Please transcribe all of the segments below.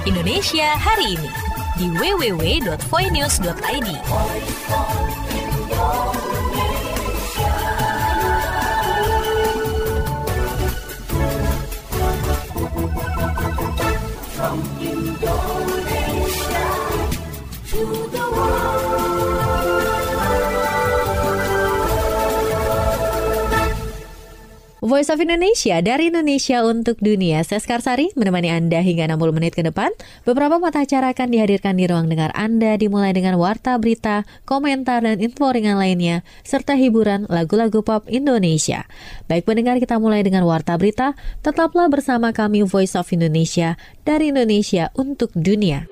Indonesia hari ini di www.voinews.id. From Indonesia to the world. Voice of Indonesia, dari Indonesia untuk dunia. Saya Skarsari menemani Anda hingga 60 menit ke depan. Beberapa mata acara akan dihadirkan di ruang dengar Anda, dimulai dengan warta berita, komentar, dan info ringan lainnya, serta hiburan lagu-lagu pop Indonesia. Baik pendengar, kita mulai dengan warta berita. Tetaplah bersama kami Voice of Indonesia, dari Indonesia untuk dunia.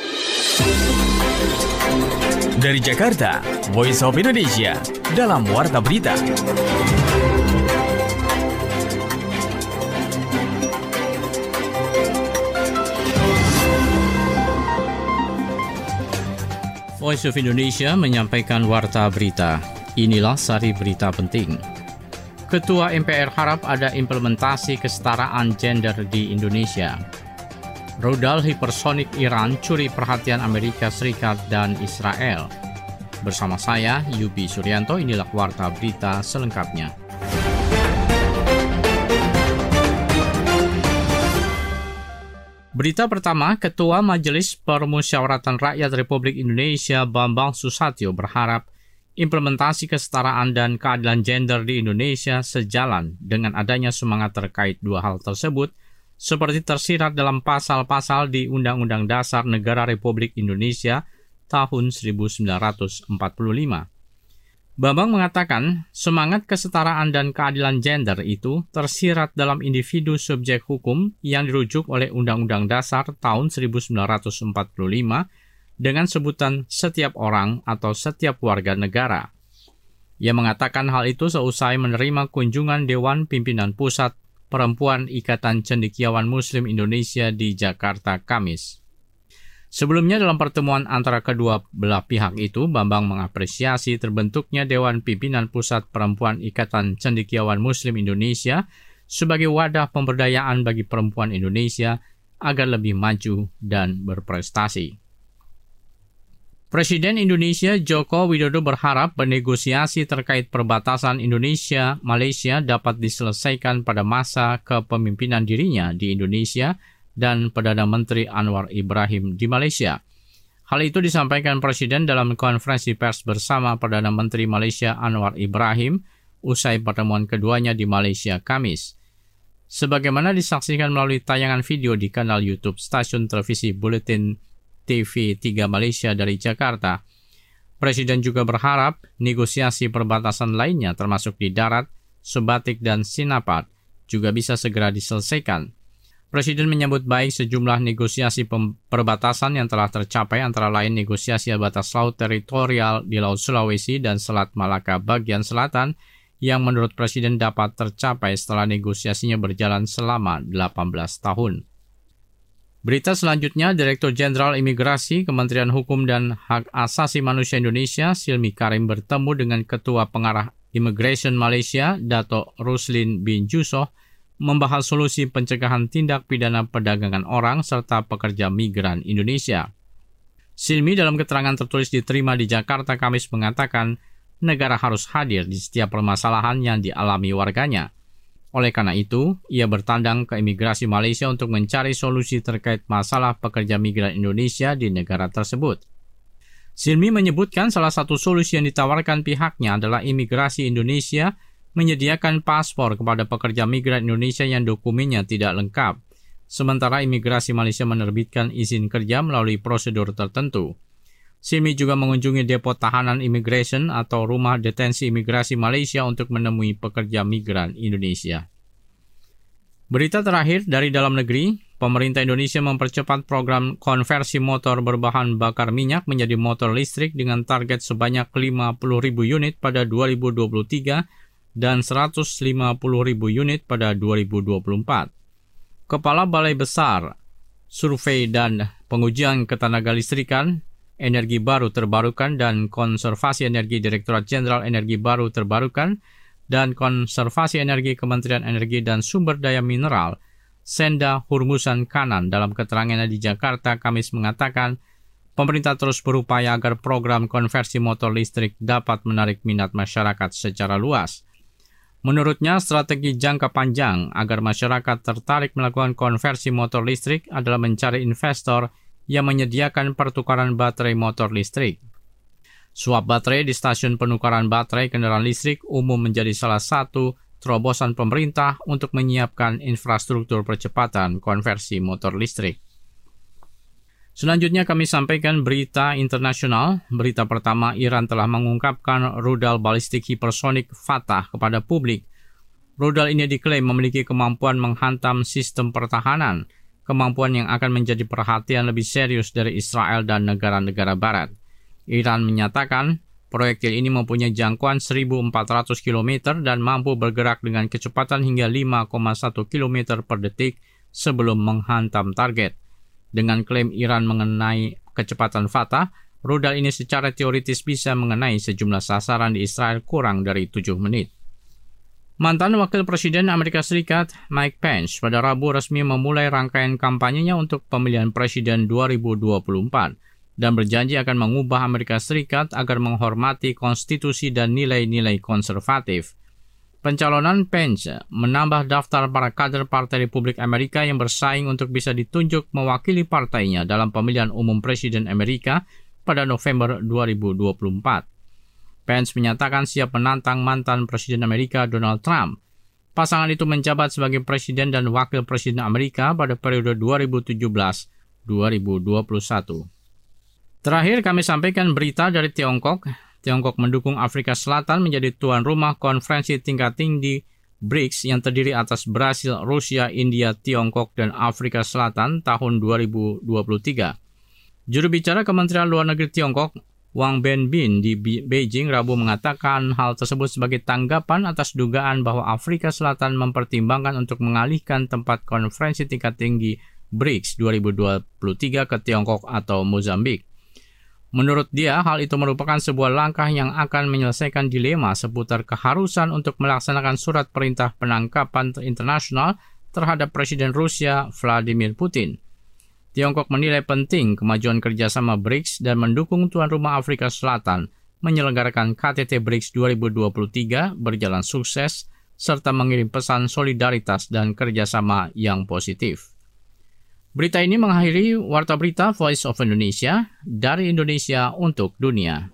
Dari Jakarta, Voice of Indonesia, dalam warta berita. Voice of Indonesia menyampaikan warta berita. Inilah sari berita penting. Ketua MPR harap ada implementasi kesetaraan gender di Indonesia. Rudal hipersonik Iran curi perhatian Amerika Serikat dan Israel. Bersama saya, Yubi Suryanto, inilah warta berita selengkapnya. Berita pertama, Ketua Majelis Permusyawaratan Rakyat Republik Indonesia Bambang Susatyo berharap implementasi kesetaraan dan keadilan gender di Indonesia sejalan dengan adanya semangat terkait dua hal tersebut, seperti tersirat dalam pasal-pasal di Undang-Undang Dasar Negara Republik Indonesia tahun 1945. Bambang mengatakan, semangat kesetaraan dan keadilan gender itu tersirat dalam individu subjek hukum yang dirujuk oleh Undang-Undang Dasar tahun 1945 dengan sebutan setiap orang atau setiap warga negara. Ia mengatakan hal itu seusai menerima kunjungan Dewan Pimpinan Pusat Perempuan Ikatan Cendekiawan Muslim Indonesia di Jakarta, Kamis. Sebelumnya dalam pertemuan antara kedua belah pihak itu, Bambang mengapresiasi terbentuknya Dewan Pimpinan Pusat Perempuan Ikatan Cendekiawan Muslim Indonesia sebagai wadah pemberdayaan bagi perempuan Indonesia agar lebih maju dan berprestasi. Presiden Indonesia Joko Widodo berharap bernegosiasi terkait perbatasan Indonesia-Malaysia dapat diselesaikan pada masa kepemimpinan dirinya di Indonesia dan Perdana Menteri Anwar Ibrahim di Malaysia. Hal itu disampaikan Presiden dalam konferensi pers bersama Perdana Menteri Malaysia Anwar Ibrahim usai pertemuan keduanya di Malaysia, Kamis. Sebagaimana disaksikan melalui tayangan video di kanal YouTube stasiun televisi Buletin TV 3 Malaysia dari Jakarta, Presiden juga berharap negosiasi perbatasan lainnya termasuk di darat, Sebatik dan Sinapat juga bisa segera diselesaikan. Presiden menyambut baik sejumlah negosiasi perbatasan yang telah tercapai, antara lain negosiasi batas laut teritorial di Laut Sulawesi dan Selat Malaka bagian selatan yang menurut Presiden dapat tercapai setelah negosiasinya berjalan selama 18 tahun. Berita selanjutnya, Direktur Jenderal Imigrasi Kementerian Hukum dan Hak Asasi Manusia Indonesia, Silmi Karim bertemu dengan Ketua Pengarah Immigration Malaysia, Dato' Ruslin bin Jusoh, membahas solusi pencegahan tindak pidana perdagangan orang serta pekerja migran Indonesia. Silmi dalam keterangan tertulis diterima di Jakarta Kamis mengatakan negara harus hadir di setiap permasalahan yang dialami warganya. Oleh karena itu, ia bertandang ke imigrasi Malaysia untuk mencari solusi terkait masalah pekerja migran Indonesia di negara tersebut. Silmi menyebutkan salah satu solusi yang ditawarkan pihaknya adalah imigrasi Indonesia menyediakan paspor kepada pekerja migran Indonesia yang dokumennya tidak lengkap, sementara imigrasi Malaysia menerbitkan izin kerja melalui prosedur tertentu. Silmi juga mengunjungi depo tahanan immigration atau rumah detensi imigrasi Malaysia untuk menemui pekerja migran Indonesia. Berita terakhir dari dalam negeri, pemerintah Indonesia mempercepat program konversi motor berbahan bakar minyak menjadi motor listrik dengan target sebanyak 50.000 unit pada 2023 dan 150.000 unit pada 2024. Kepala Balai Besar Survei dan Pengujian Ketenagalistrikan, Energi Baru Terbarukan dan Konservasi Energi Direktorat Jenderal Energi Baru Terbarukan dan Konservasi Energi Kementerian Energi dan Sumber Daya Mineral Senda Hurmusan Kanan dalam keterangannya di Jakarta Kamis mengatakan, pemerintah terus berupaya agar program konversi motor listrik dapat menarik minat masyarakat secara luas. Menurutnya, strategi jangka panjang agar masyarakat tertarik melakukan konversi motor listrik adalah mencari investor yang menyediakan pertukaran baterai motor listrik. Swap baterai di stasiun penukaran baterai kendaraan listrik umum menjadi salah satu terobosan pemerintah untuk menyiapkan infrastruktur percepatan konversi motor listrik. Selanjutnya kami sampaikan berita internasional. Berita pertama, Iran telah mengungkapkan rudal balistik hipersonik Fatah kepada publik. Rudal ini diklaim memiliki kemampuan menghantam sistem pertahanan, kemampuan yang akan menjadi perhatian lebih serius dari Israel dan negara-negara barat. Iran menyatakan proyektil ini mempunyai jangkauan 1.400 km dan mampu bergerak dengan kecepatan hingga 5,1 km per detik sebelum menghantam target. Dengan klaim Iran mengenai kecepatan Fatah, rudal ini secara teoritis bisa mengenai sejumlah sasaran di Israel kurang dari 7 menit. Mantan Wakil Presiden Amerika Serikat Mike Pence pada Rabu resmi memulai rangkaian kampanyenya untuk pemilihan presiden 2024 dan berjanji akan mengubah Amerika Serikat agar menghormati konstitusi dan nilai-nilai konservatif. Pencalonan Pence menambah daftar para kader Partai Republik Amerika yang bersaing untuk bisa ditunjuk mewakili partainya dalam pemilihan umum presiden Amerika pada November 2024. Pence menyatakan siap menantang mantan Presiden Amerika Donald Trump. Pasangan itu menjabat sebagai Presiden dan Wakil Presiden Amerika pada periode 2017-2021. Terakhir kami sampaikan berita dari Tiongkok. Tiongkok mendukung Afrika Selatan menjadi tuan rumah konferensi tingkat tinggi BRICS yang terdiri atas Brasil, Rusia, India, Tiongkok, dan Afrika Selatan tahun 2023. Juru bicara Kementerian Luar Negeri Tiongkok, Wang Wenbin di Beijing Rabu mengatakan hal tersebut sebagai tanggapan atas dugaan bahwa Afrika Selatan mempertimbangkan untuk mengalihkan tempat konferensi tingkat tinggi BRICS 2023 ke Tiongkok atau Mozambik. Menurut dia, hal itu merupakan sebuah langkah yang akan menyelesaikan dilema seputar keharusan untuk melaksanakan surat perintah penangkapan internasional terhadap Presiden Rusia Vladimir Putin. Tiongkok menilai penting kemajuan kerjasama BRICS dan mendukung tuan rumah Afrika Selatan menyelenggarakan KTT BRICS 2023 berjalan sukses serta mengirim pesan solidaritas dan kerjasama yang positif. Berita ini mengakhiri Warta Berita Voice of Indonesia dari Indonesia untuk dunia.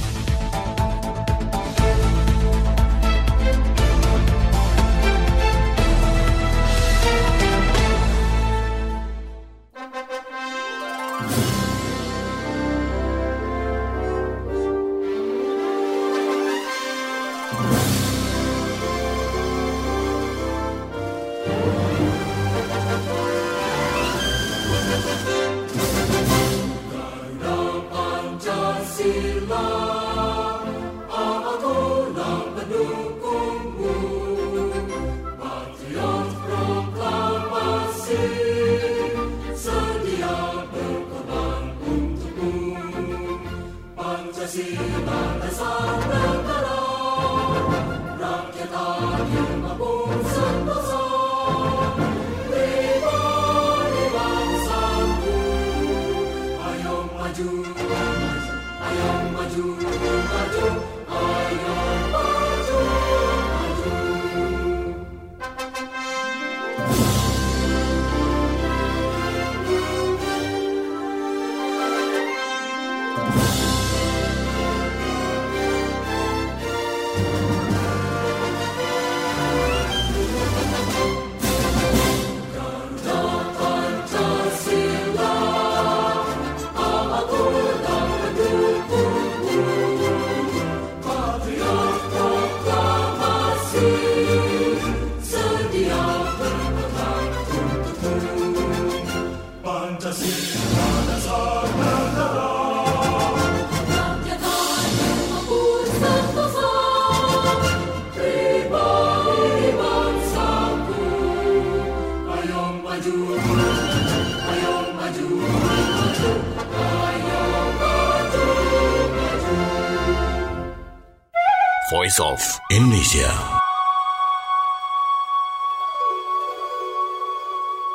Voice of Indonesia.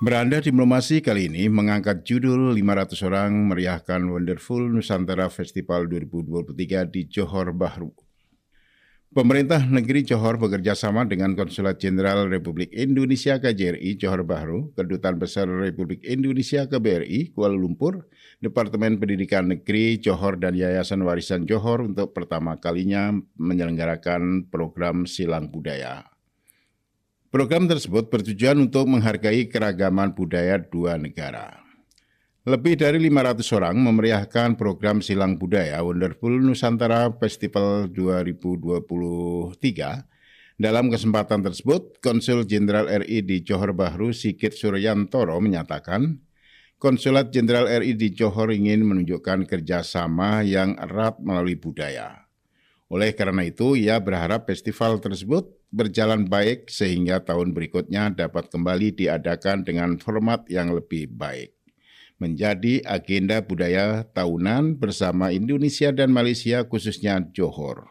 Beranda Diplomasi kali ini mengangkat judul 500 orang meriahkan Wonderful Nusantara Festival 2023 di Johor Bahru. Pemerintah negeri Johor bekerja sama dengan Konsulat Jenderal Republik Indonesia KJRI Johor Bahru, Kedutaan Besar Republik Indonesia KBRI Kuala Lumpur, Departemen Pendidikan Negeri Johor dan Yayasan Warisan Johor untuk pertama kalinya menyelenggarakan program Silang Budaya. Program tersebut bertujuan untuk menghargai keragaman budaya dua negara. Lebih dari 500 orang memeriahkan program Silang Budaya Wonderful Nusantara Festival 2023. Dalam kesempatan tersebut, Konsul Jenderal RI di Johor Bahru Sigit Suryantoro menyatakan, Konsulat Jenderal RI di Johor ingin menunjukkan kerjasama yang erat melalui budaya. Oleh karena itu, ia berharap festival tersebut berjalan baik sehingga tahun berikutnya dapat kembali diadakan dengan format yang lebih baik. Menjadi agenda budaya tahunan bersama Indonesia dan Malaysia khususnya Johor.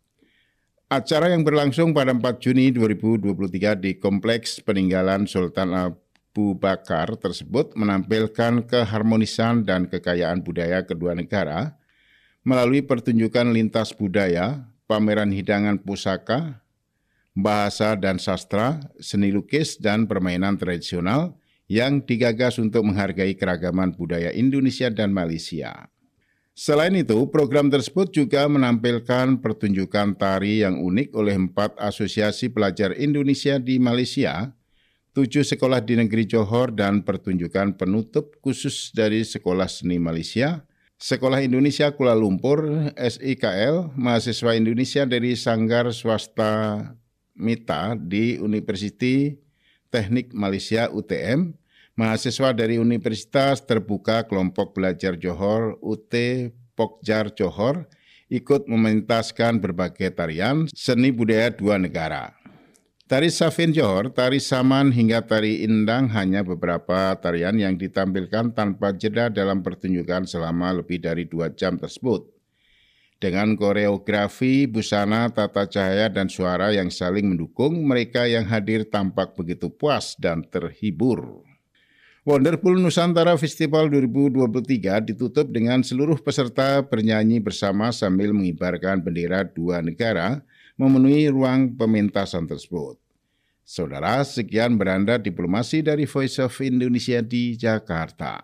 Acara yang berlangsung pada 4 Juni 2023 di Kompleks Peninggalan Sultan Abu Bakar tersebut menampilkan keharmonisan dan kekayaan budaya kedua negara melalui pertunjukan lintas budaya, pameran hidangan pusaka, bahasa dan sastra, seni lukis dan permainan tradisional yang digagas untuk menghargai keragaman budaya Indonesia dan Malaysia. Selain itu, program tersebut juga menampilkan pertunjukan tari yang unik oleh 4 asosiasi pelajar Indonesia di Malaysia, 7 sekolah di negeri Johor dan pertunjukan penutup khusus dari Sekolah Seni Malaysia, Sekolah Indonesia Kuala Lumpur, SIKL, mahasiswa Indonesia dari Sanggar Swasta Mita di Universiti Teknik Malaysia UTM, mahasiswa dari Universitas Terbuka Kelompok Belajar Johor UT Pokjar Johor ikut mementaskan berbagai tarian seni budaya dua negara. Tari Safin Johor, tari Saman hingga tari Indang hanya beberapa tarian yang ditampilkan tanpa jeda dalam pertunjukan selama lebih dari 2 jam tersebut. Dengan koreografi, busana, tata cahaya, dan suara yang saling mendukung, mereka yang hadir tampak begitu puas dan terhibur. Wonderful Nusantara Festival 2023 ditutup dengan seluruh peserta bernyanyi bersama sambil mengibarkan bendera dua negara memenuhi ruang pementasan tersebut. Saudara, sekian Beranda Diplomasi dari Voice of Indonesia di Jakarta.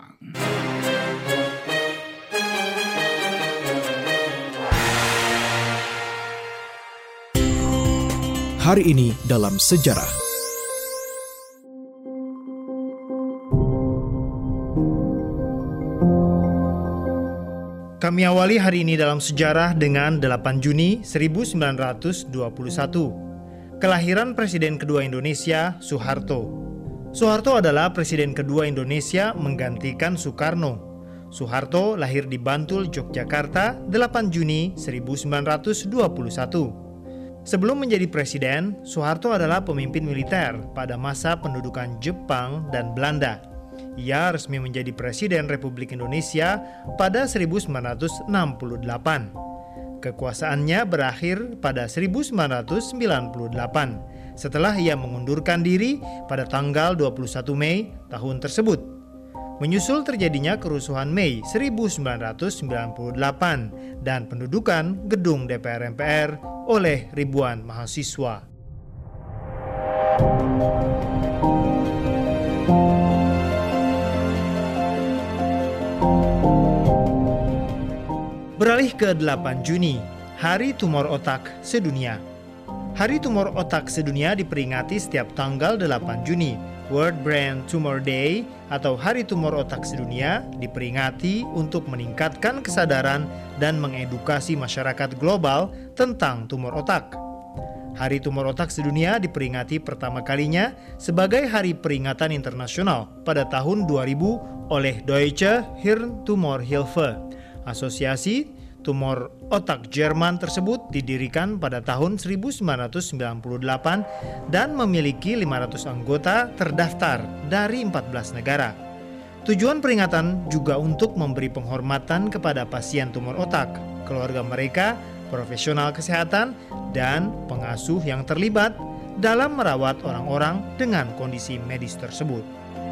Hari ini dalam sejarah. Kami awali hari ini dalam sejarah dengan 8 Juni 1921. Kelahiran Presiden kedua Indonesia, Soeharto. Soeharto adalah Presiden kedua Indonesia menggantikan Soekarno. Soeharto lahir di Bantul, Yogyakarta, 8 Juni 1921. Sebelum menjadi presiden, Soeharto adalah pemimpin militer pada masa pendudukan Jepang dan Belanda. Ia resmi menjadi Presiden Republik Indonesia pada 1968. Kekuasaannya berakhir pada 1998 setelah ia mengundurkan diri pada tanggal 21 Mei tahun tersebut. Menyusul terjadinya kerusuhan Mei 1998 dan pendudukan gedung DPR MPR oleh ribuan mahasiswa. Beralih ke 8 Juni, Hari Tumor Otak Sedunia. Hari Tumor Otak Sedunia diperingati setiap tanggal 8 Juni. World Brain Tumor Day atau Hari Tumor Otak Sedunia diperingati untuk meningkatkan kesadaran dan mengedukasi masyarakat global tentang tumor otak. Hari Tumor Otak Sedunia diperingati pertama kalinya sebagai Hari Peringatan Internasional pada tahun 2000 oleh Deutsche Hirntumorhilfe. Asosiasi tumor otak Jerman tersebut didirikan pada tahun 1998 dan memiliki 500 anggota terdaftar dari 14 negara. Tujuan peringatan juga untuk memberi penghormatan kepada pasien tumor otak, keluarga mereka, profesional kesehatan, dan pengasuh yang terlibat dalam merawat orang-orang dengan kondisi medis tersebut.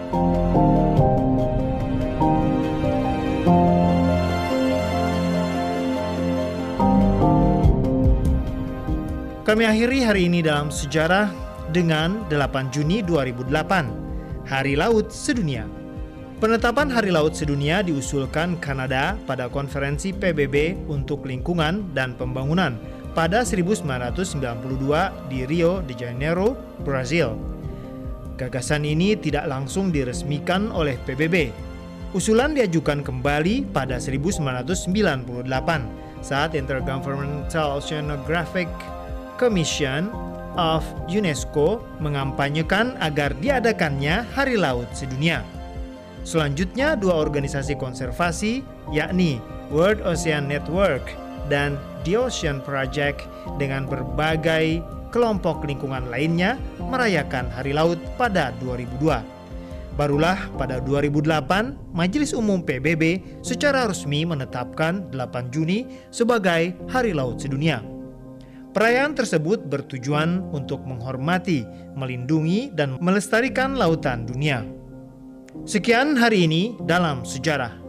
Kami akhiri hari ini dalam sejarah dengan 8 Juni 2008, Hari Laut Sedunia. Penetapan Hari Laut Sedunia diusulkan Kanada pada konferensi PBB untuk lingkungan dan pembangunan pada 1992 di Rio de Janeiro, Brazil. Gagasan ini tidak langsung diresmikan oleh PBB. Usulan diajukan kembali pada 1998 saat Intergovernmental Oceanographic Commission of UNESCO mengampanyekan agar diadakannya Hari Laut Sedunia. Selanjutnya, dua organisasi konservasi, yakni World Ocean Network dan The Ocean Project dengan berbagai kelompok lingkungan lainnya merayakan Hari Laut pada 2002. Barulah pada 2008, Majelis Umum PBB secara resmi menetapkan 8 Juni sebagai Hari Laut Sedunia. Perayaan tersebut bertujuan untuk menghormati, melindungi, dan melestarikan lautan dunia. Sekian hari ini dalam sejarah.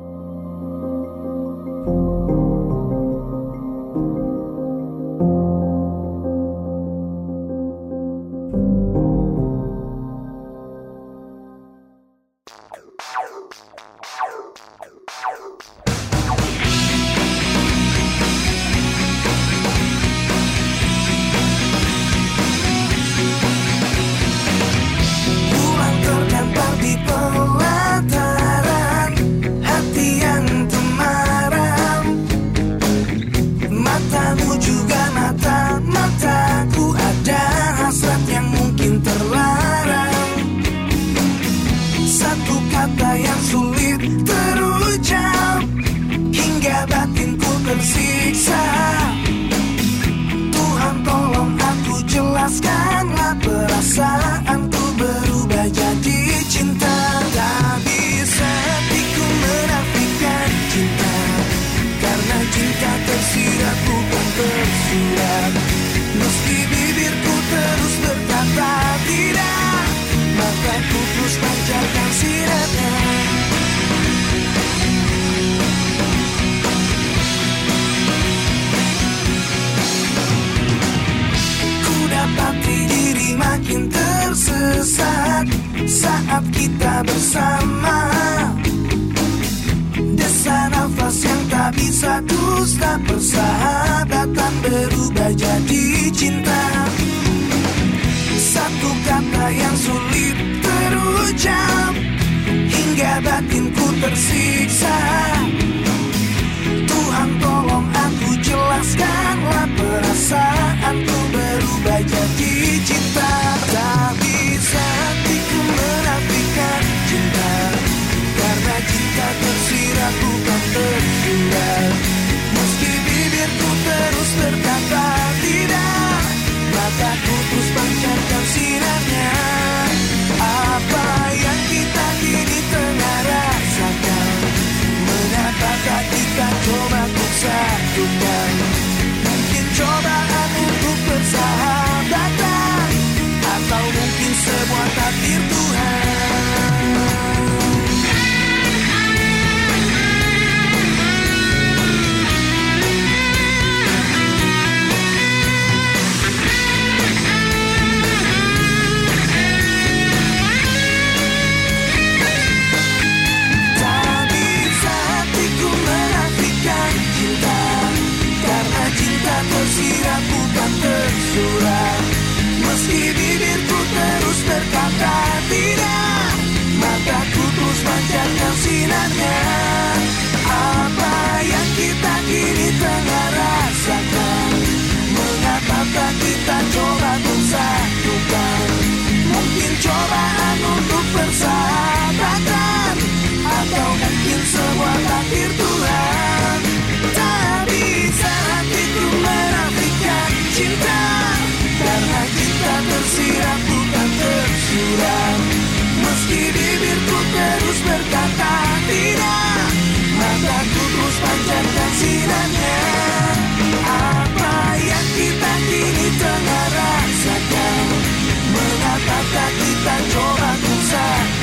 Jelaskanlah perasaanku berubah jadi cinta. Tak bisa hatiku menafikan cinta, karena cinta tersirat bukan tersurat. Meski bibirku terus berkata tidak, mataku terus pancarkan sinarnya. Dapati diri makin tersesat saat kita bersama. Desa nafas yang tak bisa dusta, persahabatan berubah jadi cinta. Satu kata yang sulit terucap hingga batinku tersiksa. Tuhan tolong aku jelaskanlah perasaanku berubah jadi cinta. Tak bisa hatiku menafikan cinta, karena cinta tersirat bukan tersurat. Meski bibirku terus berkata tidak, mataku terus pancarkan sinarnya. Apa yang kita kini tengah rasakan, mengapakah kita coba untuk satukan? Mungkin cobaan untuk persahabatan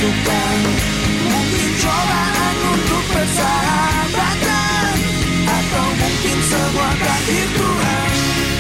lakukan. Mungkin cobaan untuk persahabatan, atau mungkin sebuah takdir Tuhan.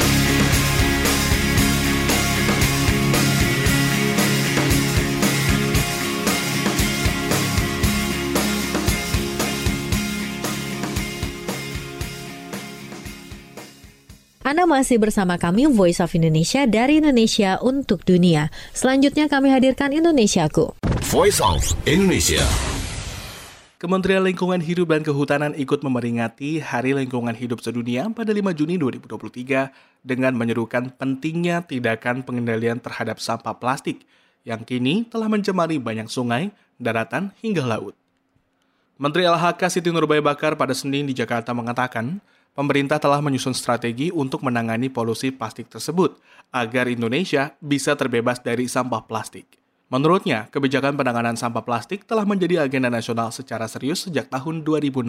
Anda masih bersama kami Voice of Indonesia dari Indonesia untuk dunia. Selanjutnya kami hadirkan Indonesiaku. Voice of Indonesia. Kementerian Lingkungan Hidup dan Kehutanan ikut memperingati Hari Lingkungan Hidup Sedunia pada 5 Juni 2023 dengan menyerukan pentingnya tindakan pengendalian terhadap sampah plastik yang kini telah mencemari banyak sungai, daratan, hingga laut. Menteri LHK Siti Nurbaya Bakar pada Senin di Jakarta mengatakan, pemerintah telah menyusun strategi untuk menangani polusi plastik tersebut agar Indonesia bisa terbebas dari sampah plastik. Menurutnya, kebijakan penanganan sampah plastik telah menjadi agenda nasional secara serius sejak tahun 2016.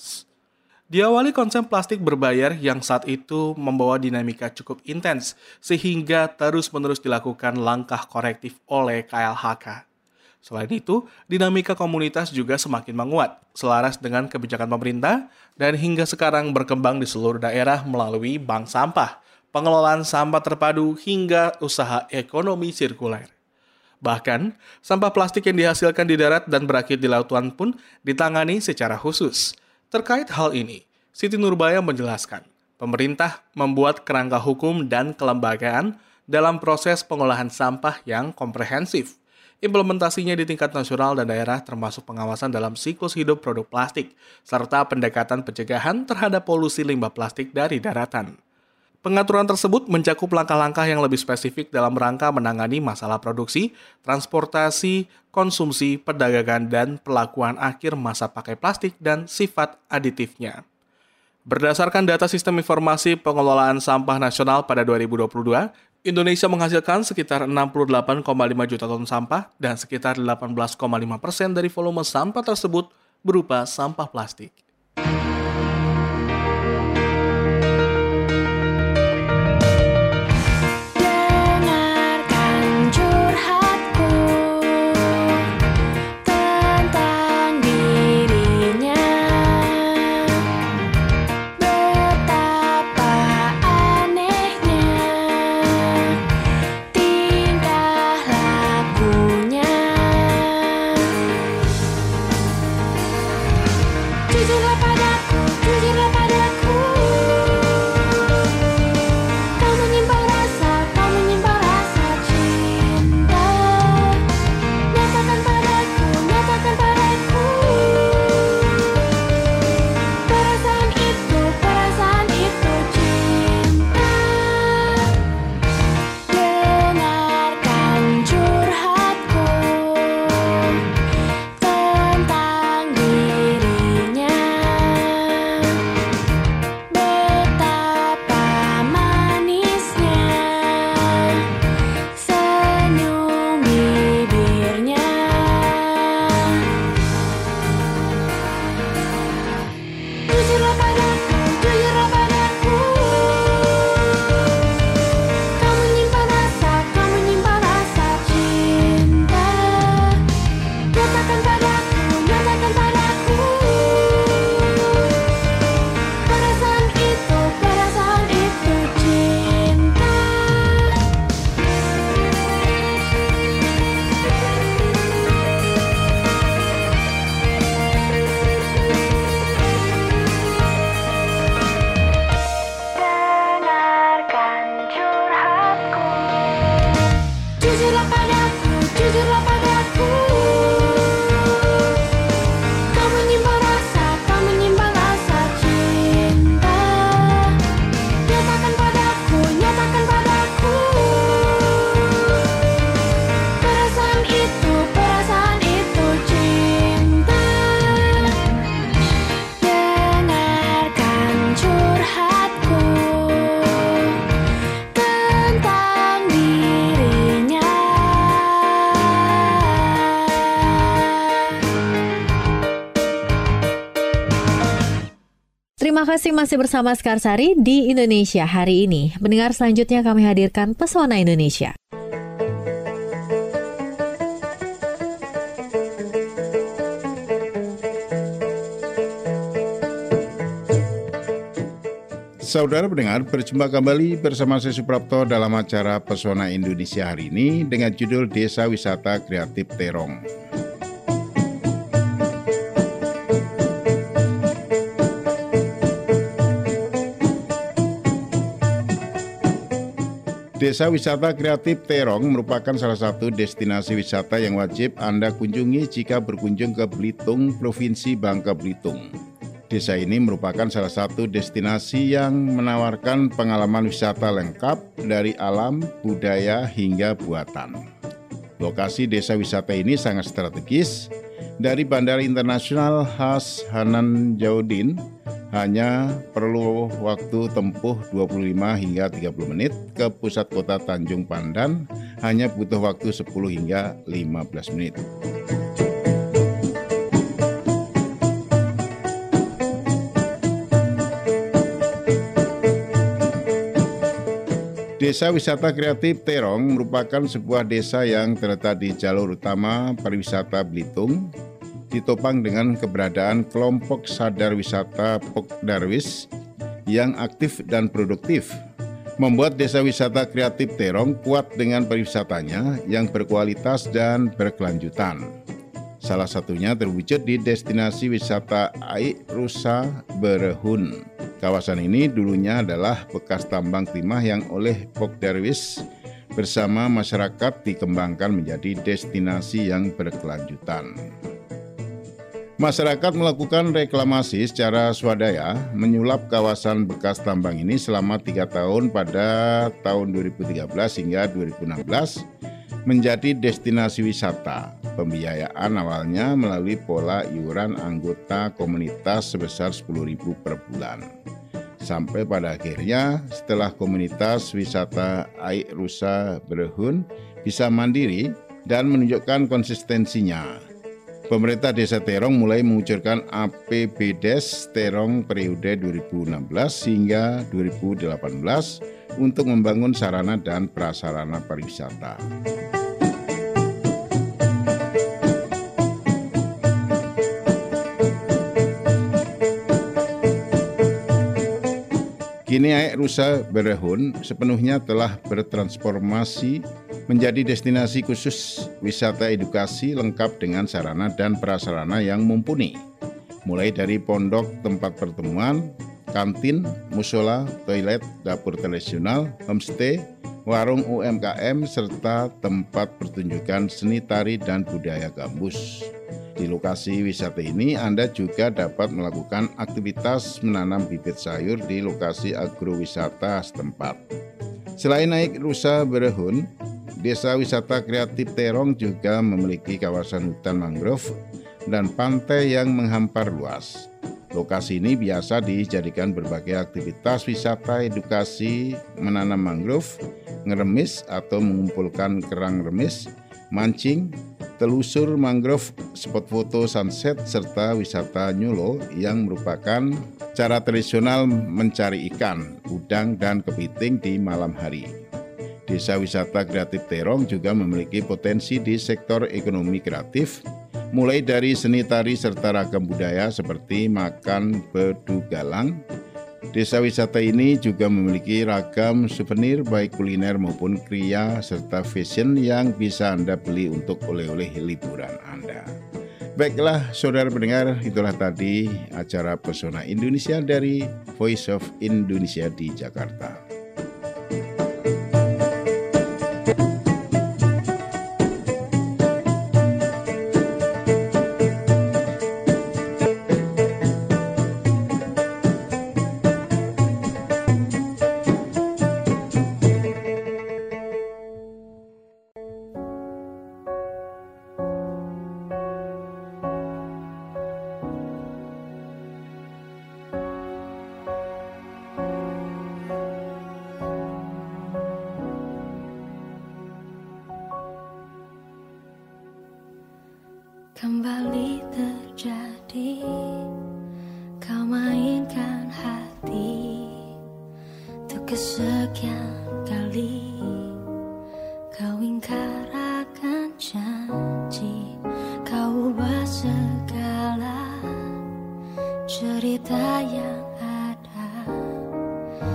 Diawali konsep plastik berbayar yang saat itu membawa dinamika cukup intens sehingga terus-menerus dilakukan langkah korektif oleh KLHK. Selain itu, dinamika komunitas juga semakin menguat, selaras dengan kebijakan pemerintah, dan hingga sekarang berkembang di seluruh daerah melalui bank sampah, pengelolaan sampah terpadu, hingga usaha ekonomi sirkuler. Bahkan, sampah plastik yang dihasilkan di darat dan berakhir di lautan pun ditangani secara khusus. Terkait hal ini, Siti Nurbaya menjelaskan, pemerintah membuat kerangka hukum dan kelembagaan dalam proses pengolahan sampah yang komprehensif. Implementasinya di tingkat nasional dan daerah termasuk pengawasan dalam siklus hidup produk plastik, serta pendekatan pencegahan terhadap polusi limbah plastik dari daratan. Pengaturan tersebut mencakup langkah-langkah yang lebih spesifik dalam rangka menangani masalah produksi, transportasi, konsumsi, perdagangan, dan perlakuan akhir masa pakai plastik dan sifat aditifnya. Berdasarkan data Sistem Informasi Pengelolaan Sampah Nasional pada 2022, Indonesia menghasilkan sekitar 68,5 juta ton sampah dan sekitar 18,5% dari volume sampah tersebut berupa sampah plastik. Terima kasih masih bersama Sekarsari di Indonesia hari ini. Mendengar selanjutnya kami hadirkan Pesona Indonesia. Saudara pendengar, berjumpa kembali bersama saya Suprapto dalam acara Pesona Indonesia hari ini dengan judul Desa Wisata Kreatif Terong. Desa Wisata Kreatif Terong merupakan salah satu destinasi wisata yang wajib Anda kunjungi jika berkunjung ke Belitung, Provinsi Bangka Belitung. Desa ini merupakan salah satu destinasi yang menawarkan pengalaman wisata lengkap dari alam, budaya, hingga buatan. Lokasi desa wisata ini sangat strategis. Dari Bandara Internasional Has Hanan Jaudin hanya perlu waktu tempuh 25 hingga 30 menit, ke pusat kota Tanjung Pandan hanya butuh waktu 10 hingga 15 menit. Desa Wisata Kreatif Terong merupakan sebuah desa yang terletak di jalur utama pariwisata Belitung, ditopang dengan keberadaan kelompok sadar wisata Pokdarwis yang aktif dan produktif, membuat Desa Wisata Kreatif Terong kuat dengan pariwisatanya yang berkualitas dan berkelanjutan. Salah satunya terwujud di destinasi wisata Aik Rusa Berehun. Kawasan ini dulunya adalah bekas tambang timah yang oleh Pokdarwis bersama masyarakat dikembangkan menjadi destinasi yang berkelanjutan. Masyarakat melakukan reklamasi secara swadaya menyulap kawasan bekas tambang ini selama 3 tahun pada tahun 2013 hingga 2016 menjadi destinasi wisata. Pembiayaan awalnya melalui pola iuran anggota komunitas sebesar 10.000 per bulan. Sampai pada akhirnya setelah komunitas wisata Aik Rusa Berehun bisa mandiri dan menunjukkan konsistensinya, pemerintah Desa Terong mulai mengucurkan APBDes Terong periode 2016 hingga 2018 untuk membangun sarana dan prasarana pariwisata. Kini Aik Rusa Berehun sepenuhnya telah bertransformasi menjadi destinasi khusus wisata edukasi lengkap dengan sarana dan prasarana yang mumpuni. Mulai dari pondok tempat pertemuan, kantin, musola, toilet, dapur tradisional, homestay, warung UMKM, serta tempat pertunjukan seni tari dan budaya gambus. Di lokasi wisata ini Anda juga dapat melakukan aktivitas menanam bibit sayur di lokasi agrowisata setempat. Selain Aik Rusa Berehun, Desa Wisata Kreatif Terong juga memiliki kawasan hutan mangrove dan pantai yang menghampar luas. Lokasi ini biasa dijadikan berbagai aktivitas wisata edukasi menanam mangrove, ngeremis atau mengumpulkan kerang remis, mancing, telusur mangrove, spot foto sunset, serta wisata nyulo yang merupakan cara tradisional mencari ikan, udang, dan kepiting di malam hari. Desa Wisata Kreatif Terong juga memiliki potensi di sektor ekonomi kreatif, mulai dari seni tari serta ragam budaya seperti makan bedu galang. Desa wisata ini juga memiliki ragam souvenir baik kuliner maupun kriya serta fashion yang bisa Anda beli untuk oleh-oleh liburan Anda. Baiklah saudara pendengar, itulah tadi acara Pesona Indonesia dari Voice of Indonesia di Jakarta. Kembali terjadi, kau mainkan hati. Untuk kesekian kali kau ingkar akan janji. Kau ubah segala cerita yang ada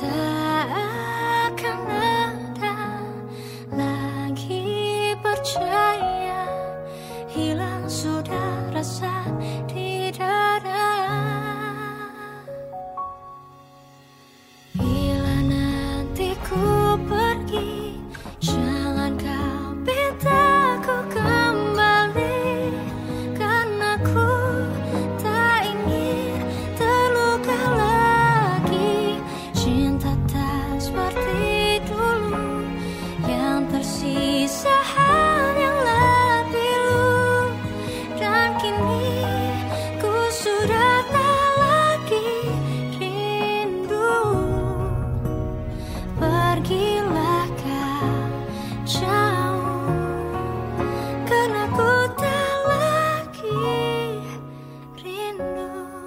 tak akan ada lagi percaya, hilang sudah rasa di dada. Bila nanti ku pergi, jangan kau minta ku kembali, karena ku tak ingin terluka lagi. Cinta tak seperti dulu, yang tersisa hanyalah pilu. Dan kini ku sudah tak lagi rindu. Pergilah kau jauh, karena ku tak lagi rindu.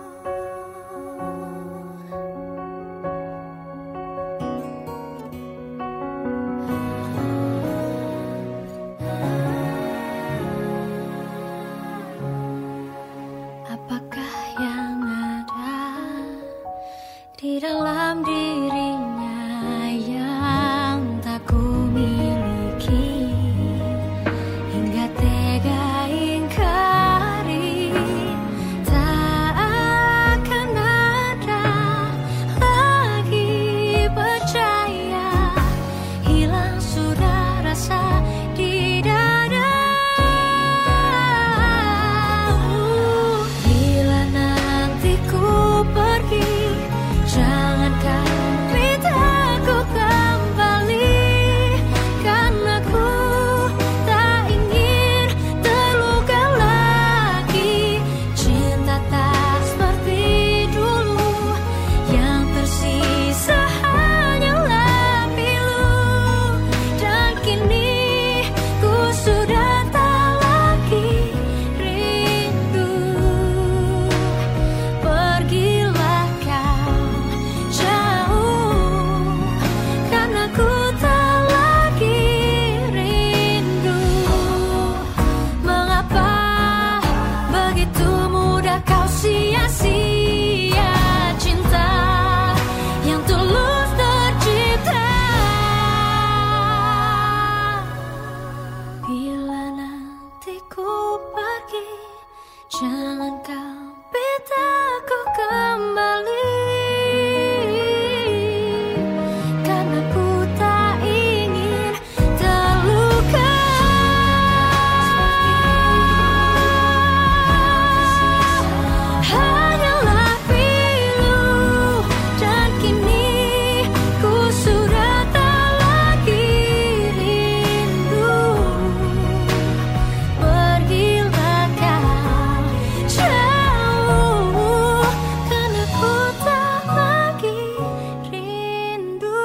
Apakah yang ada di dalam dirinya yang tak ku miliki, hingga tega ingkari. Tak akan ada lagi percaya, hilang sudah rasa di dada. Bila nanti ku pergi, jangan kau minta ku kembali, karena ku tak ingin terluka lagi. Cinta tak seperti dulu, yang tersisa hanyalah pilu. Dan kini ku sudah tak lagi rindu. Pergilah kau jauh, karena ku tak lagi rindu. Mengapa begitu mudah kau sia-sia cinta yang tulus tercipta? Bila nanti ku pergi, jangan kau minta ku kembali, karena ku tak ingin terluka. Hanyalah pilu, dan kini ku sudah tak lagi rindu. Pergilah kau jauh, karena ku tak lagi rindu.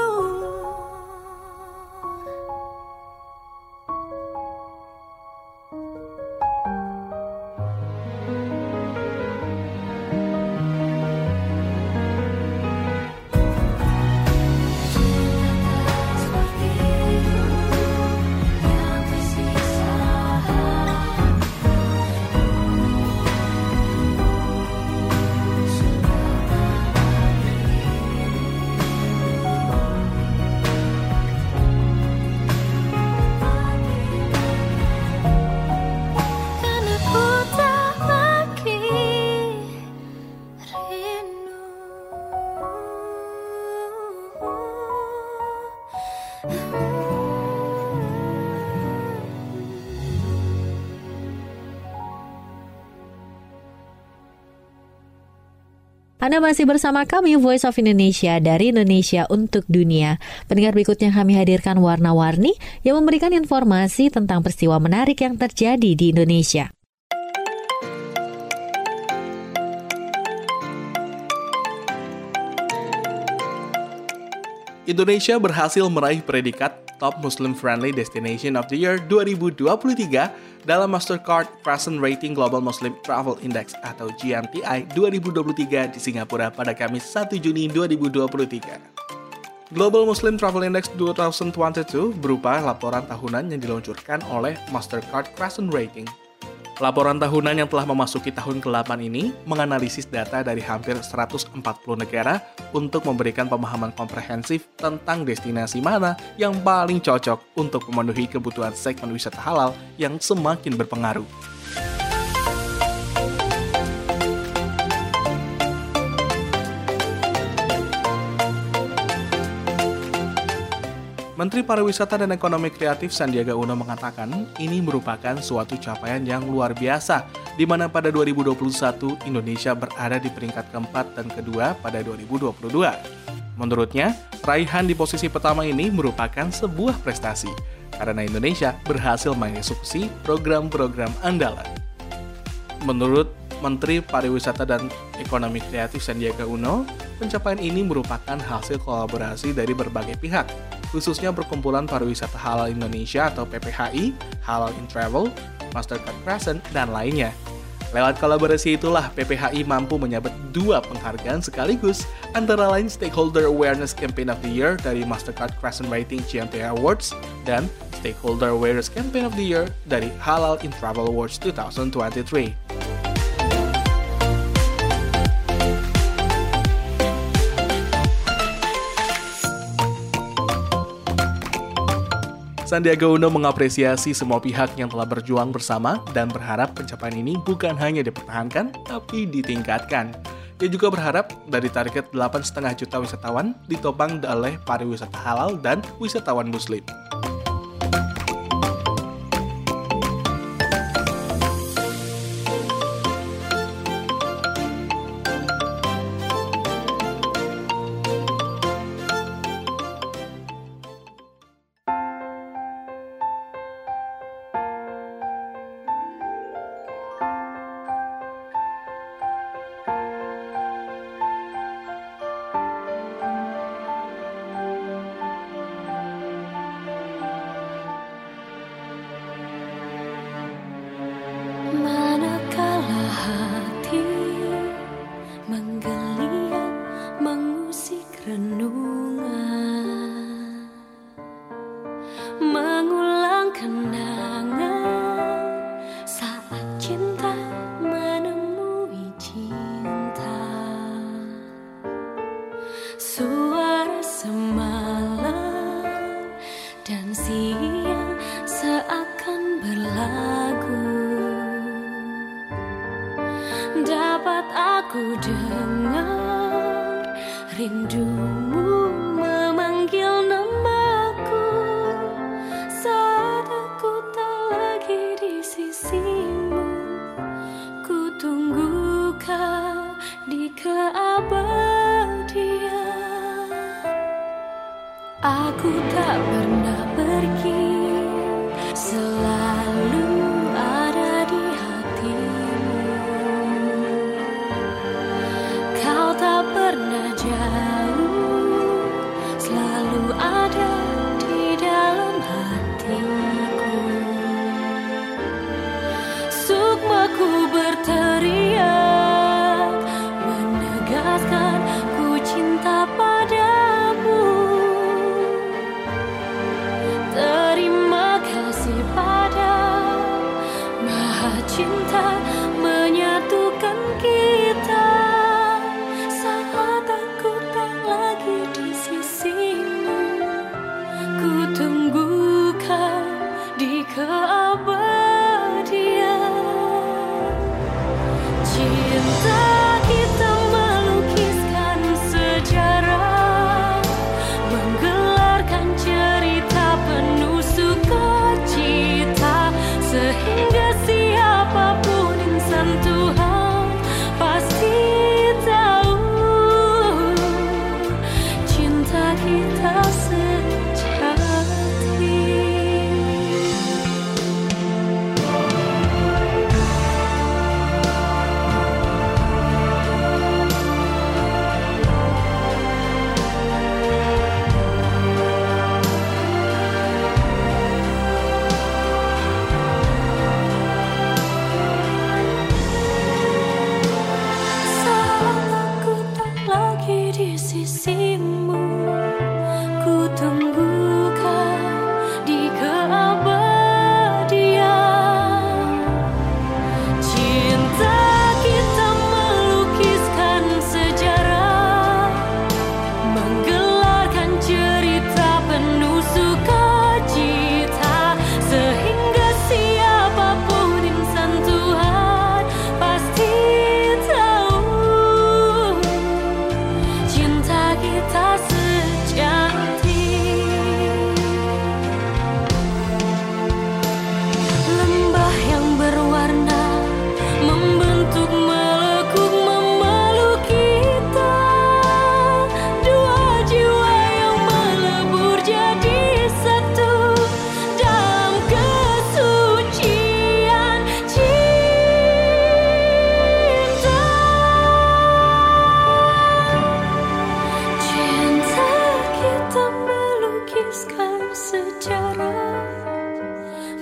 Karena ku tak lagi Anda masih bersama kami Voice of Indonesia dari Indonesia untuk Dunia. Pendengar, berikutnya kami hadirkan warna-warni yang memberikan informasi tentang peristiwa menarik yang terjadi di Indonesia. Indonesia berhasil meraih predikat Top Muslim Friendly Destination of the Year 2023 dalam Mastercard Present Rating Global Muslim Travel Index atau GMTI 2023 di Singapura pada Kamis 1 Juni 2023. Global Muslim Travel Index 2022 berupa laporan tahunan yang diluncurkan oleh Mastercard Present Rating. Laporan tahunan yang telah memasuki tahun ke-8 ini menganalisis data dari hampir 140 negara untuk memberikan pemahaman komprehensif tentang destinasi mana yang paling cocok untuk memenuhi kebutuhan segmen wisata halal yang semakin berpengaruh. Menteri Pariwisata dan Ekonomi Kreatif Sandiaga Uno mengatakan ini merupakan suatu capaian yang luar biasa, di mana pada 2021 Indonesia berada di peringkat keempat dan kedua pada 2022. Menurutnya, raihan di posisi pertama ini merupakan sebuah prestasi, karena Indonesia berhasil mengeksekusi program-program andalan. Menurut Menteri Pariwisata dan Ekonomi Kreatif Sandiaga Uno, pencapaian ini merupakan hasil kolaborasi dari berbagai pihak, khususnya Perkumpulan Pariwisata Halal Indonesia atau PPHI, Halal in Travel, Mastercard Crescent, dan lainnya. Lewat kolaborasi itulah PPHI mampu menyabet 2 penghargaan sekaligus, antara lain Stakeholder Awareness Campaign of the Year dari Mastercard Crescent Rating GMTA Awards dan Stakeholder Awareness Campaign of the Year dari Halal in Travel Awards 2023. Sandiaga Uno mengapresiasi semua pihak yang telah berjuang bersama dan berharap pencapaian ini bukan hanya dipertahankan, tapi ditingkatkan. Dia juga berharap dari target 8,5 juta wisatawan ditopang oleh pariwisata halal dan wisatawan muslim. Manakala hati menggeliat mengusik renungan, mengulang kenangan saat cinta menemui cinta. Suara semalam dan siang seakan berlagu, dapat aku dengar rindumu memanggil namaku saat aku tak lagi di sisimu. Ku tunggu kau di keabadian. Aku tak pernah pergi, selalu ada di hatimu. Kau tak pernah jauh, selalu ada di dalam hatiku. Sukmaku berteriak, menegaskan ku cinta padamu. Terima kasih pada Maha Cinta menyatukan kita saat aku tak lagi di sisimu. Ku tunggu kau di keabadian. Cinta kita melukiskan sejarah, menggelarkan cerita penuh sukacita, sehingga siapapun insan Tuhan pasti tahu cinta kita sejati. Saat aku tak lagi di sisimu, ku tunggu kau di keabadian.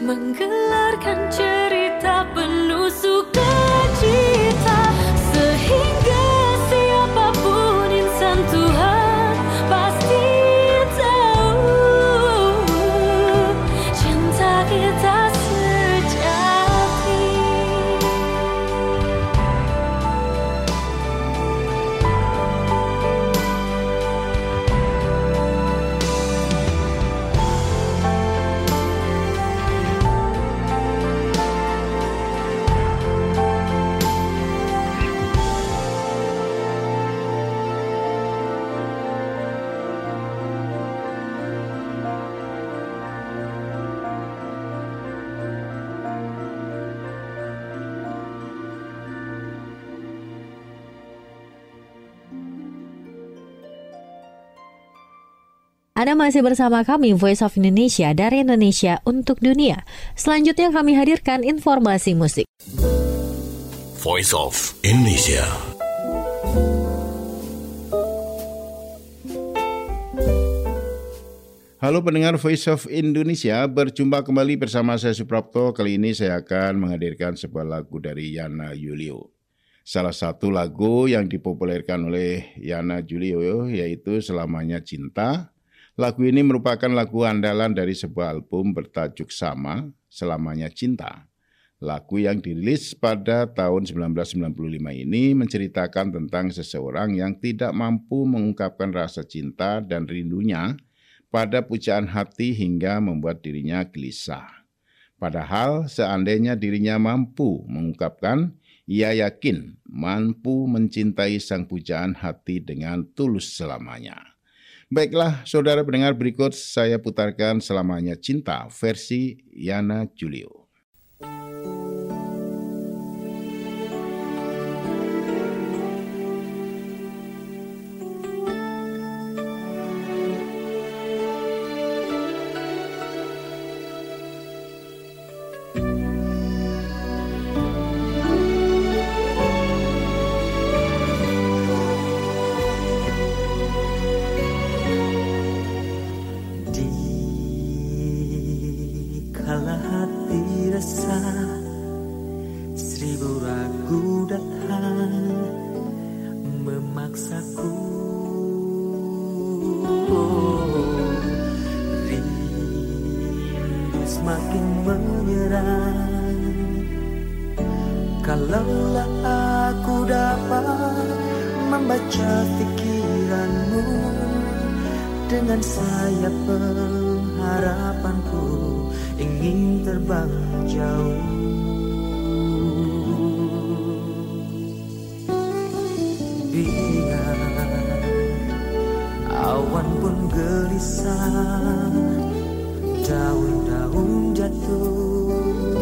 menggelarkan cerita penuh sukacita, sehingga siapapun insan Tuhan pasti tahu cinta kita sejati. Anda masih bersama kami Voice of Indonesia dari Indonesia untuk dunia. Selanjutnya kami hadirkan informasi musik. Voice of Indonesia. Halo pendengar Voice of Indonesia, berjumpa kembali bersama saya Suprapto. Kali ini saya akan menghadirkan sebuah lagu dari Yana Julio. Salah satu lagu yang dipopulerkan oleh Yana Julio yaitu Selamanya Cinta. Lagu ini merupakan lagu andalan dari sebuah album bertajuk sama, Selamanya Cinta. Lagu yang dirilis pada tahun 1995 ini menceritakan tentang seseorang yang tidak mampu mengungkapkan rasa cinta dan rindunya pada pujaan hati hingga membuat dirinya gelisah. Padahal seandainya dirinya mampu mengungkapkan, ia yakin mampu mencintai sang pujaan hati dengan tulus selamanya. Baiklah, saudara pendengar, berikut saya putarkan Selamanya Cinta versi Yana Julio. Semakin menyerang. Kalaulah aku dapat membaca pikiranmu, dengan sayap pengharapanku ingin terbang jauh. Biar awan pun gelisah, daun-daun jatuh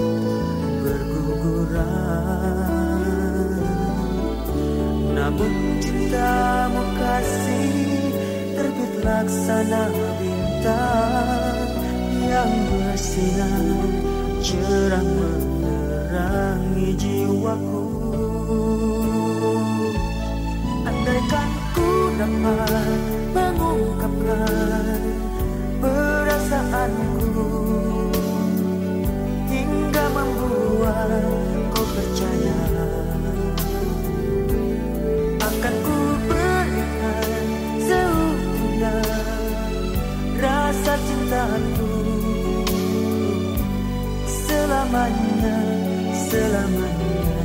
berguguran, namun cintamu kasih terbit laksana bintang yang bersinar cerah menerangi jiwaku. Andaikan ku dapat mengungkapkan perasaanku hingga membuat kau percaya, akan ku berikan seutuhnya rasa cintaku selamanya, selamanya.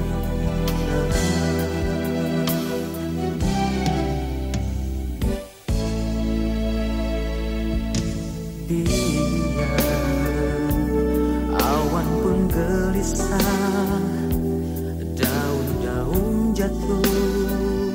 Awan pun gelisah, daun-daun jatuh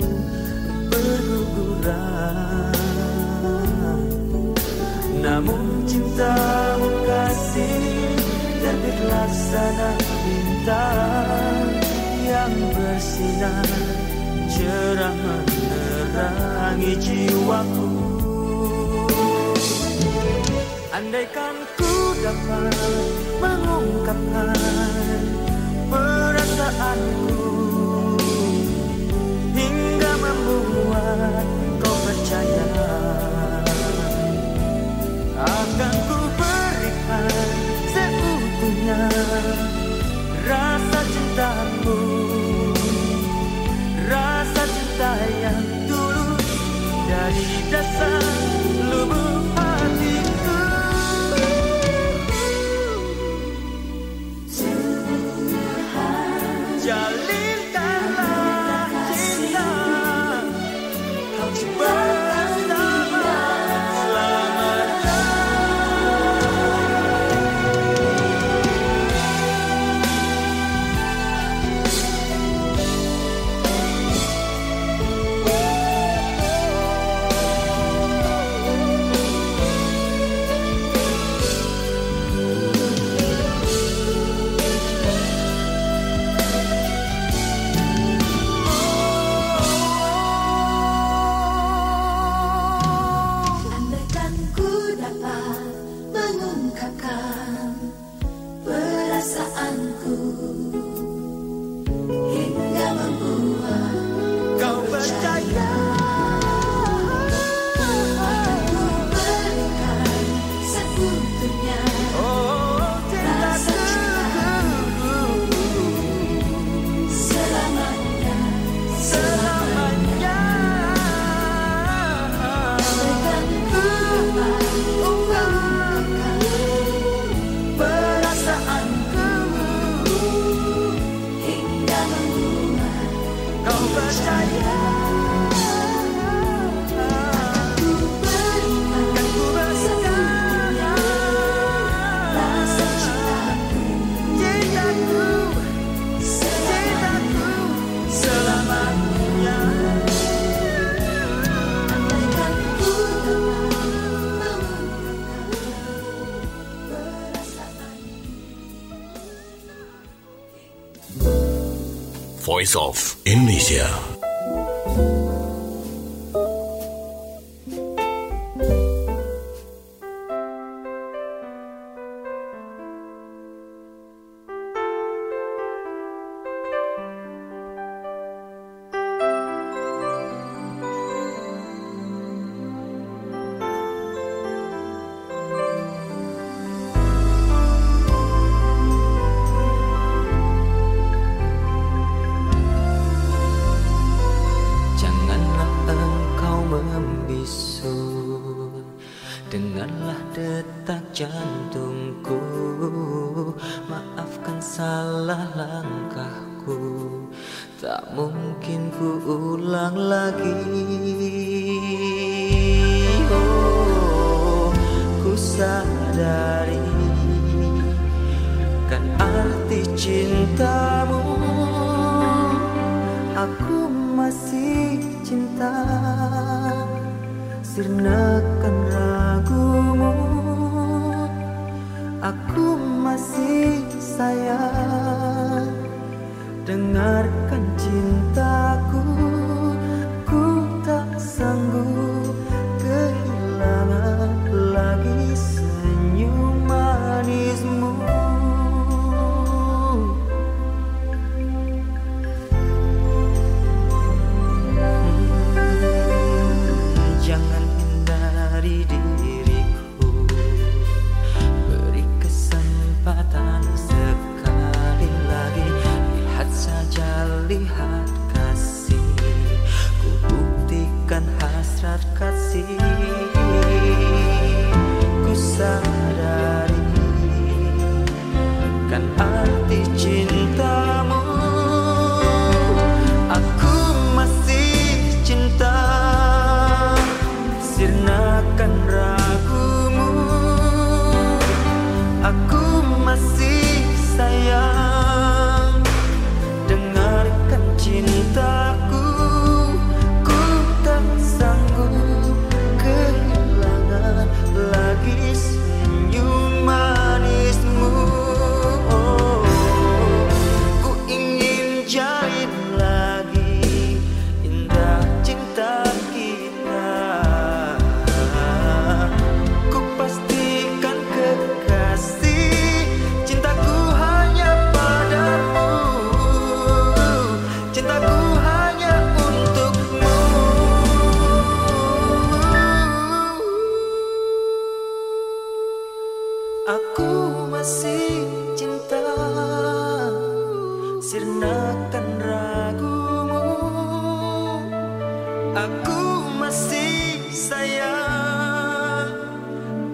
berguguran, namun cintamu kasih terbit laksana bintang yang bersinar cerah menerangi jiwaku. Andaikan ku dapat mengungkapkan perasaanku hingga membuat kau percaya, akan ku berikan seutuhnya rasa cintamu, rasa cinta yang tulus dari dasar lubuk hatiku. Jalinkanlah cinta kau bersama selamanya. Andaikan ku dapat mengungkapkan perasaanku hingga membuat Kau percaya akan ku berikan sekutunya rasa cintaku selamanya, selamanya. Andaikan ku dapat mengungkapkan perasaanku hingga membuat kau percaya. ku berikan sekutunya rasa cintaku Cintaku selamanya. andaikan ku dapat mengungkapkan perasaanku. Voice of Indonesia. Janganlah engkau membisu, dengarlah detak jantungku. Maafkan salah langkahku, tak mungkin ku ulang lagi. Oh, ku sadari kan arti cintamu. Aku masih cinta, sirnakan ragumu. Aku masih sayang, dengarkan cintaku. Ku tak sanggup kehilangan lagi senyum manismu. Jangan hindari diriku, beri kesempatan sekali lagi. Lihat saja, lihat kasih, ku buktikan hasrat kasih. Ku sadari kan arti cintamu. Aku masih cinta, sirnakan ragumu. Aku masih sayang, dengarkan cintaku. Ku tak sanggup kehilangan lagi senyum manismu. Oh, ku ingin jalin lagi indah cinta kita. Ku pastikan kekasih, cintaku hanya padamu. Cintaku hanya untukmu. Aku masih cinta,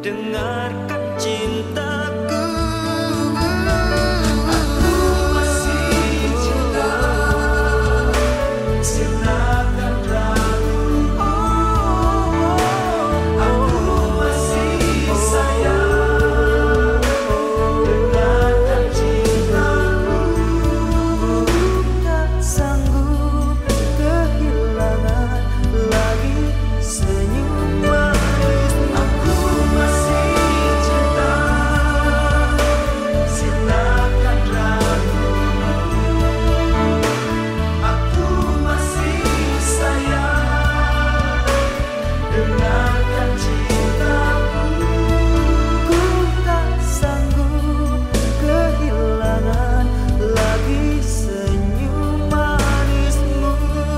dengarkan cintaku. Aku masih cinta, silakan ragu. Aku masih sayang, dengarkan cintaku. Tak sanggup kehilangan lagi senyum manis. Aku masih cinta, silakan ragu. Aku masih sayang, dengarkan cintaku. Ku tak sanggup kehilangan lagi senyum manismu.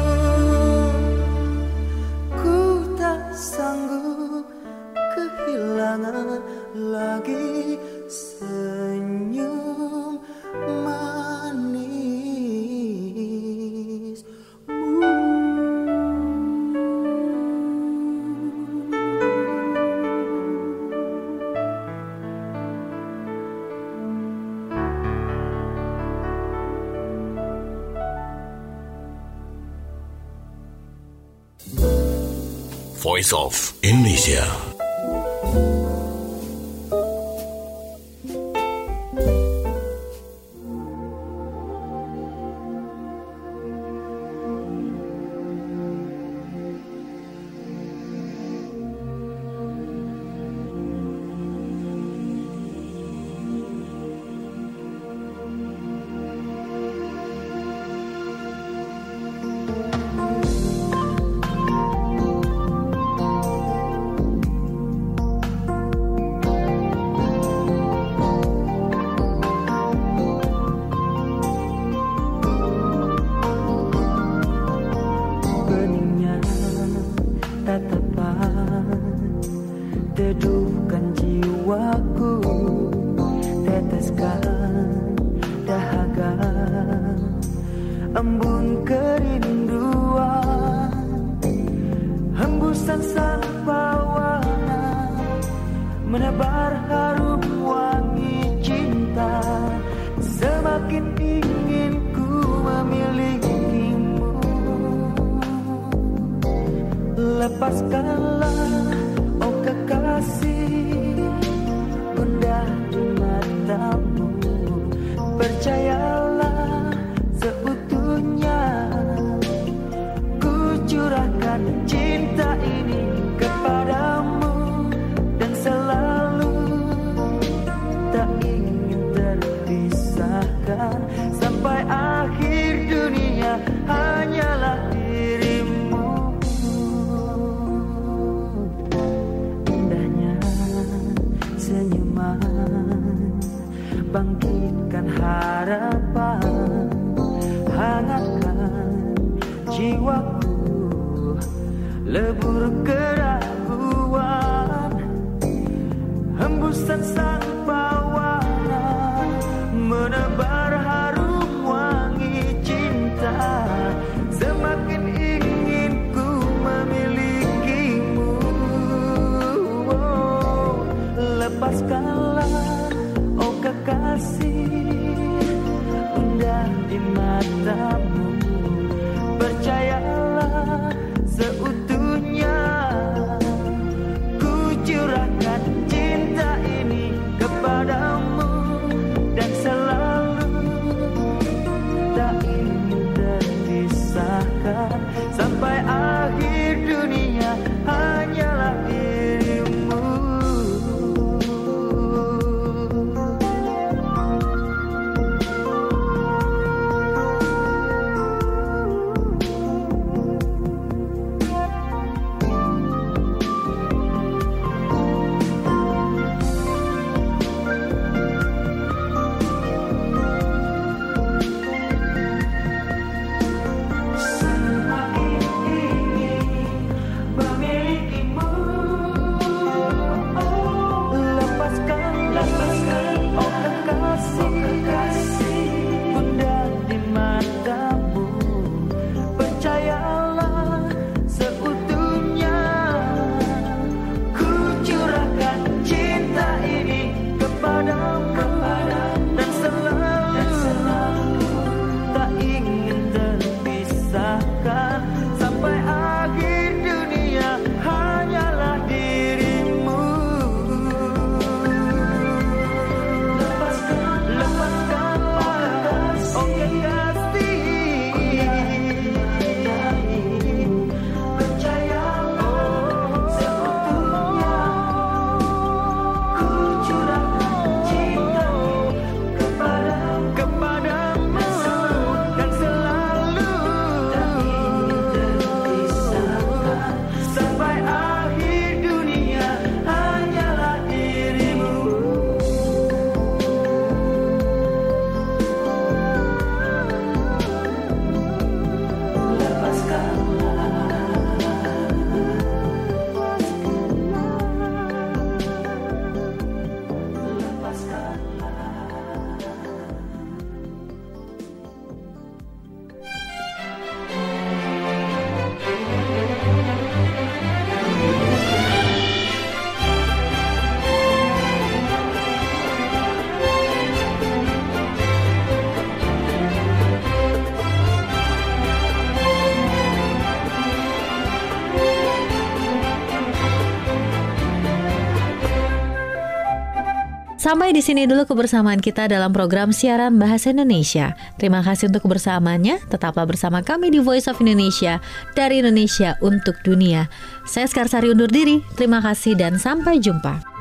Ku tak sanggup kehilangan lagi senyum Voice of Indonesia. Beningnya tatapan teduhkan jiwaku, teteskan dahaga embun kerinduan, hembusan sang bawana menebar harum wangi cinta. Semakin ingin ku memilikimu, lepaskanlah oh kekasih, gundah di matamu. Percayalah seutuhnya, ku curahkan cinta ini kepadamu, dan selalu tak ingin terpisahkan sampai akhir dunia, hanyalah dirimu. Indahnya senyuman bangkitkan harapan, hangatkan jiwaku, lebur keraguan, hembusan sang bawana menebar harum wangi cinta. Semakin ingin ku memilikimu, oh, lepaskanlah oh kekasih, indah di matamu. Percayalah seutuhnya, ku curahkan cinta ini kepadamu, dan selalu tak ingin terpisahkan sampai akhir dunia, hanyalah dirimu. Sampai di sini dulu kebersamaan kita dalam program siaran Bahasa Indonesia. Terima kasih untuk kebersamaannya. Tetaplah bersama kami di Voice of Indonesia, dari Indonesia untuk dunia. Saya Skarsari undur diri. Terima kasih dan sampai jumpa.